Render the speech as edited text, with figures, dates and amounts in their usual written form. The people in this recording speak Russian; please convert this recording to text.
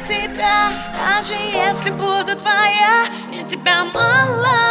тебя. Даже если буду твоя, мне тебя мало.